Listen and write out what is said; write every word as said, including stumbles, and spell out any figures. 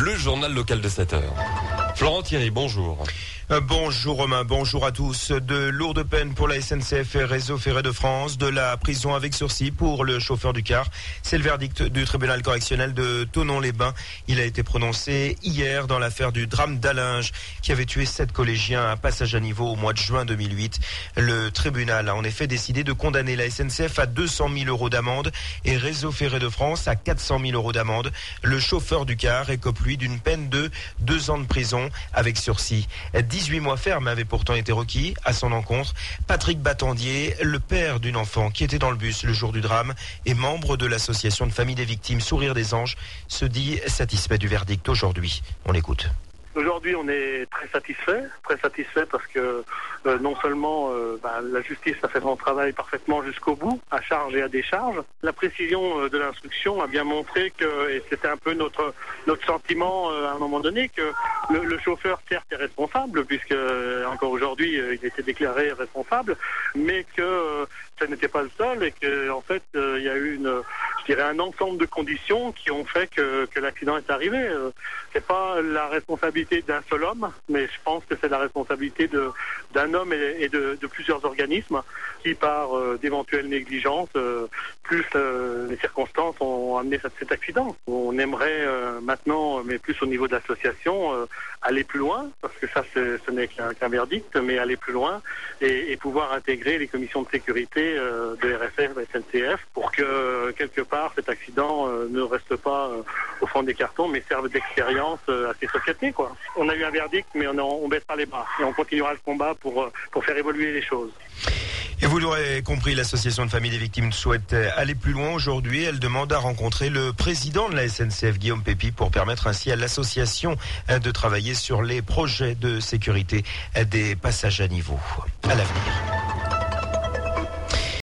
le journal local de sept heures. Florent Thierry, bonjour. Bonjour Romain, bonjour à tous. De lourdes peines pour la S N C F et Réseau Ferré de France, de la prison avec sursis pour le chauffeur du car. C'est le verdict du tribunal correctionnel de Thonon-les-Bains. Il a été prononcé hier dans l'affaire du drame d'Allinges qui avait tué sept collégiens à passage à niveau au mois de juin deux mille huit. Le tribunal a en effet décidé de condamner la S N C F à deux cent mille euros d'amende et Réseau Ferré de France à quatre cent mille euros d'amende. Le chauffeur du car écope lui d'une peine de deux ans de prison avec sursis. dix-huit mois ferme avaient pourtant été requis à son encontre. Patrick Battendier, le père d'une enfant qui était dans le bus le jour du drame et membre de l'association de famille des victimes Sourire des Anges, se dit satisfait du verdict aujourd'hui. On l'écoute. Aujourd'hui, on est très satisfait, très satisfait parce que euh, non seulement euh, bah, la justice a fait son travail parfaitement jusqu'au bout, à charge et à décharge. La précision euh, de l'instruction a bien montré que, et c'était un peu notre notre sentiment euh, à un moment donné, que le, le chauffeur certes est responsable, puisque euh, encore aujourd'hui euh, il était déclaré responsable, mais que euh, ça n'était pas le seul et que en fait euh, il y a eu une, je dirais un ensemble de conditions qui ont fait que, que l'accident est arrivé. Euh, c'est pas la responsabilité d'un seul homme, mais je pense que c'est la responsabilité de, d'un homme et, et de, de plusieurs organismes qui, par euh, d'éventuelles négligences, euh, plus euh, les circonstances ont amené cet, cet accident. On aimerait euh, maintenant, mais plus au niveau de l'association, euh, aller plus loin, parce que ça c'est, ce n'est qu'un, qu'un verdict, mais aller plus loin et, et pouvoir intégrer les commissions de sécurité euh, de R S F et S N C F pour que, quelque part, cet accident euh, ne reste pas euh, au fond des cartons, mais serve d'expérience euh, à ces sociétés, quoi. On a eu un verdict, mais on ne baisse pas les bras et on continuera le combat pour, pour faire évoluer les choses. Et vous l'aurez compris, l'association de famille des victimes souhaite aller plus loin aujourd'hui. Elle demande à rencontrer le président de la S N C F, Guillaume Pépi, pour permettre ainsi à l'association de travailler sur les projets de sécurité des passages à niveau à l'avenir.